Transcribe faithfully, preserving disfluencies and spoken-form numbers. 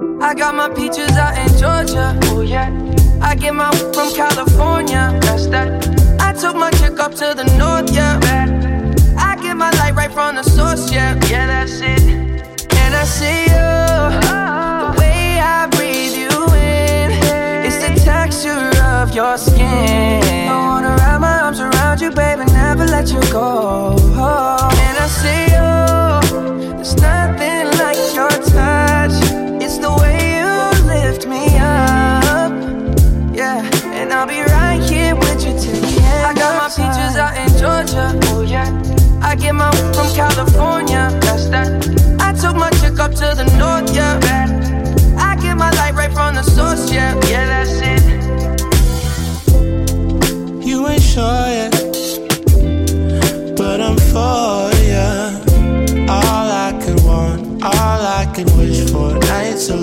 I got my peaches out in Georgia. Oh yeah. I get my from California. That's that. I took my chick up to the north, yeah. I get my light right from the source, yeah. Yeah, that's it. And I see you.